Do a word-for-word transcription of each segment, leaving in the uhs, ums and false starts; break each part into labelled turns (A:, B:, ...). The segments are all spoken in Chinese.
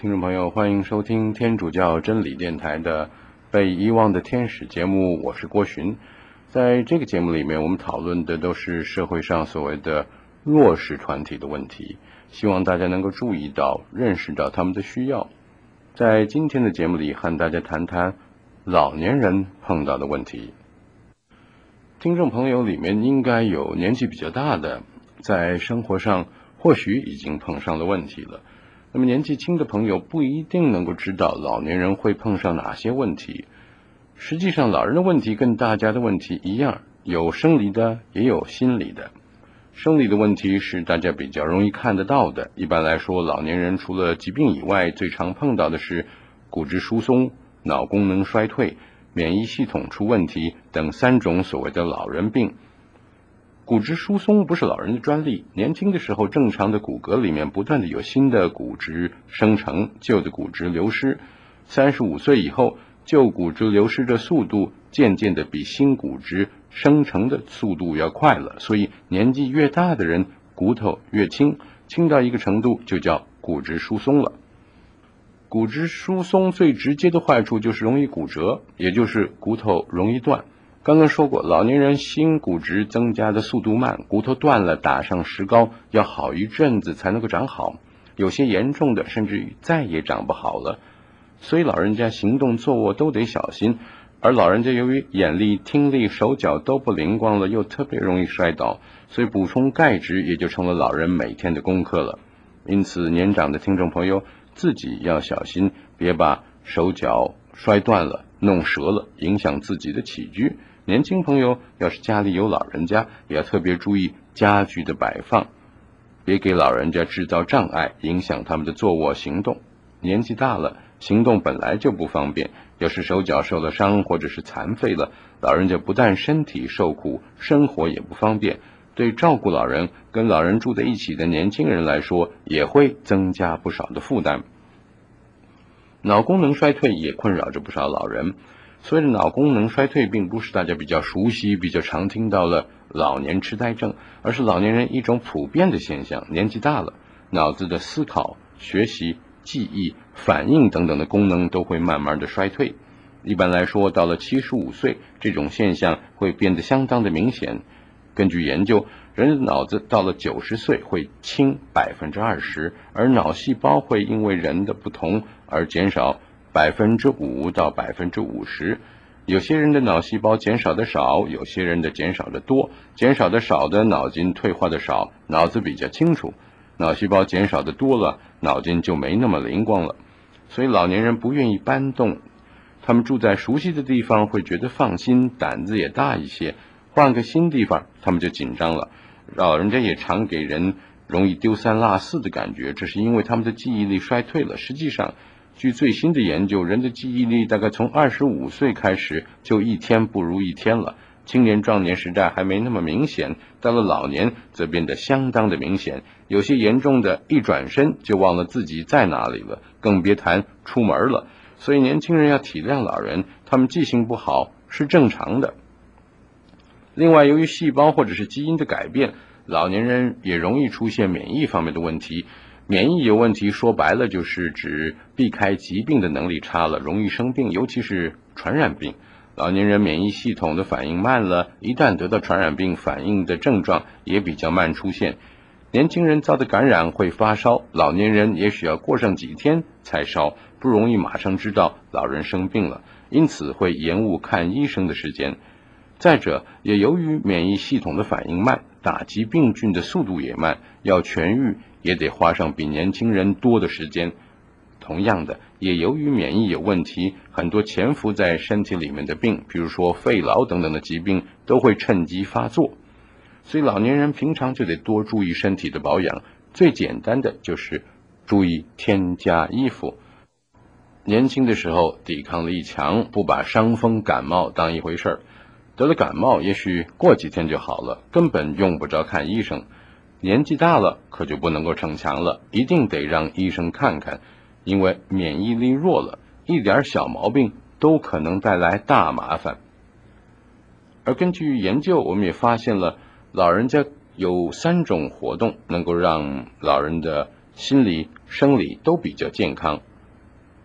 A: 听众朋友，欢迎收听天主教真理电台的被遗忘的天使节目，我是郭寻。在这个节目里面，我们讨论的都是社会上所谓的弱势团体的问题，希望大家能够注意到、认识到他们的需要。在今天的节目里，和大家谈谈老年人碰到的问题。听众朋友里面应该有年纪比较大的，在生活上或许已经碰上了问题了。那么年纪轻的朋友不一定能够知道老年人会碰上哪些问题。实际上老人的问题跟大家的问题一样，有生理的也有心理的。生理的问题是大家比较容易看得到的，一般来说老年人除了疾病以外，最常碰到的是骨质疏松、脑功能衰退、免疫系统出问题等三种所谓的老人病。骨质疏松不是老人的专利，年轻的时候正常的骨骼里面不断的有新的骨质生成，旧的骨质流失。三十五岁以后，旧骨质流失的速度渐渐的比新骨质生成的速度要快了，所以年纪越大的人骨头越轻，轻到一个程度就叫骨质疏松了。骨质疏松最直接的坏处就是容易骨折，也就是骨头容易断。刚刚说过，老年人新骨质增加的速度慢，骨头断了打上石膏要好一阵子才能够长好，有些严重的甚至于再也长不好了。所以老人家行动坐卧都得小心，而老人家由于眼力、听力、手脚都不灵光了，又特别容易摔倒，所以补充钙质也就成了老人每天的功课了。因此年长的听众朋友自己要小心，别把手脚摔断了、弄折了，影响自己的起居。年轻朋友要是家里有老人家，也要特别注意家具的摆放，别给老人家制造障碍，影响他们的坐卧行动。年纪大了，行动本来就不方便，要是手脚受了伤或者是残废了，老人家不但身体受苦，生活也不方便，对照顾老人跟老人住在一起的年轻人来说，也会增加不少的负担。脑功能衰退也困扰着不少老人。所谓的脑功能衰退并不是大家比较熟悉、比较常听到的老年痴呆症，而是老年人一种普遍的现象。年纪大了，脑子的思考、学习、记忆、反应等等的功能都会慢慢的衰退。一般来说，到了七十五岁，这种现象会变得相当的明显。根据研究，人的脑子到了九十岁会轻百分之二十，而脑细胞会因为人的不同而减少百分之五到百分之五十，有些人的脑细胞减少的少，有些人的减少的多。减少的少的脑筋退化的少，脑子比较清楚；脑细胞减少的多了，脑筋就没那么灵光了。所以老年人不愿意搬动，他们住在熟悉的地方会觉得放心，胆子也大一些。换个新地方，他们就紧张了。老人家也常给人容易丢三落四的感觉，这是因为他们的记忆力衰退了。实际上据最新的研究，人的记忆力大概从二十五岁开始就一天不如一天了。青年壮年时代还没那么明显，到了老年则变得相当的明显，有些严重的一转身就忘了自己在哪里了，更别谈出门了。所以年轻人要体谅老人，他们记性不好是正常的。另外，由于细胞或者是基因的改变，老年人也容易出现免疫方面的问题。免疫有问题说白了就是指避开疾病的能力差了，容易生病，尤其是传染病。老年人免疫系统的反应慢了，一旦得到传染病，反应的症状也比较慢出现。年轻人遭的感染会发烧，老年人也许要过上几天才烧，不容易马上知道老人生病了，因此会延误看医生的时间。再者，也由于免疫系统的反应慢，打击病菌的速度也慢，要痊愈也得花上比年轻人多的时间。同样的，也由于免疫有问题，很多潜伏在身体里面的病，比如说肺痨等等的疾病，都会趁机发作。所以老年人平常就得多注意身体的保养，最简单的就是注意添加衣服。年轻的时候抵抗力强，不把伤风感冒当一回事儿，得了感冒也许过几天就好了，根本用不着看医生。年纪大了可就不能够逞强了，一定得让医生看看，因为免疫力弱了，一点小毛病都可能带来大麻烦。而根据研究，我们也发现了老人家有三种活动能够让老人的心理、生理都比较健康。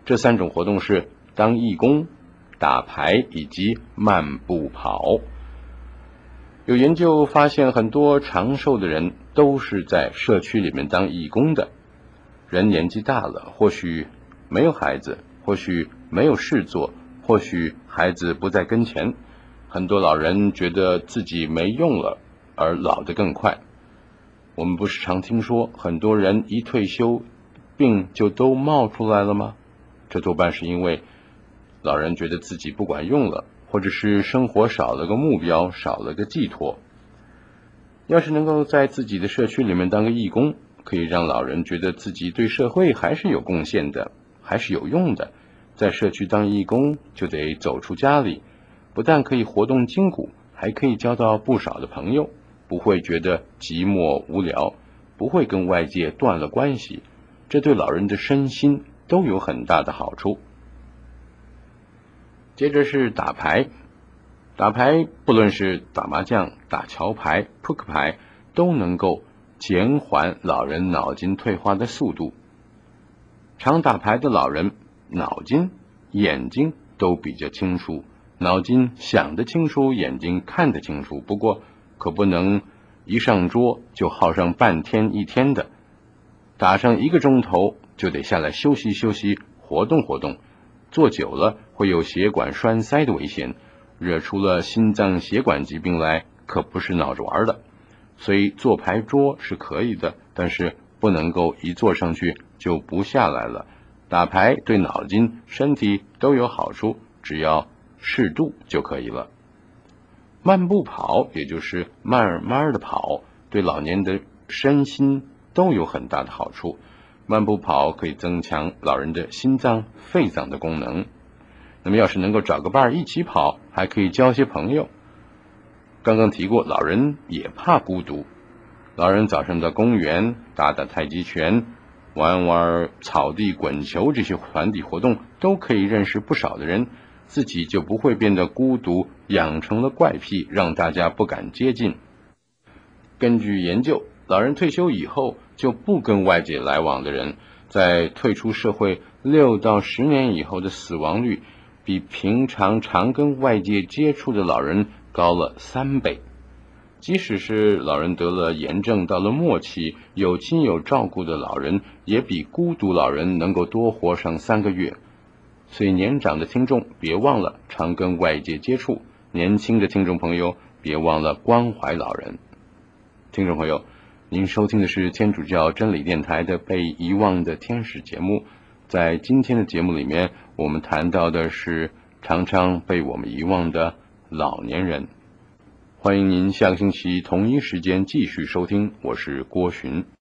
A: 这三种活动是当义工、打牌以及慢步跑。有研究发现，很多长寿的人都是在社区里面当义工的。人年纪大了，或许没有孩子，或许没有事做，或许孩子不在跟前，很多老人觉得自己没用了，而老得更快。我们不是常听说很多人一退休病就都冒出来了吗？这多半是因为老人觉得自己不管用了，或者是生活少了个目标，少了个寄托。要是能够在自己的社区里面当个义工，可以让老人觉得自己对社会还是有贡献的，还是有用的。在社区当义工就得走出家里，不但可以活动筋骨，还可以交到不少的朋友，不会觉得寂寞无聊，不会跟外界断了关系，这对老人的身心都有很大的好处。接着是打牌，打牌不论是打麻将、打桥牌、扑克牌，都能够减缓老人脑筋退化的速度。常打牌的老人脑筋、眼睛都比较清楚，脑筋想得清楚，眼睛看得清楚，不过可不能一上桌就耗上半天一天的，打上一个钟头就得下来休息休息，活动活动，坐久了会有血管栓塞的危险，惹出了心脏血管疾病来，可不是闹着玩的。所以坐牌桌是可以的，但是不能够一坐上去就不下来了。打牌对脑筋、身体都有好处，只要适度就可以了。慢步跑，也就是慢慢的跑，对老年的身心都有很大的好处。慢步跑可以增强老人的心脏、肺脏的功能。那么要是能够找个伴一起跑，还可以交些朋友。刚刚提过，老人也怕孤独。老人早上到公园打打太极拳，玩玩草地滚球，这些团体活动都可以认识不少的人，自己就不会变得孤独，养成了怪癖，让大家不敢接近。根据研究，老人退休以后就不跟外界来往的人，在退出社会六到十年以后的死亡率，比平常常跟外界接触的老人高了三倍。即使是老人得了炎症，到了末期，有亲友照顾的老人，也比孤独老人能够多活上三个月。所以年长的听众别忘了常跟外界接触，年轻的听众朋友别忘了关怀老人。听众朋友，您收听的是天主教真理电台的被遗忘的天使节目。在今天的节目里面，我们谈到的是常常被我们遗忘的老年人。欢迎您下个星期同一时间继续收听，我是郭寻。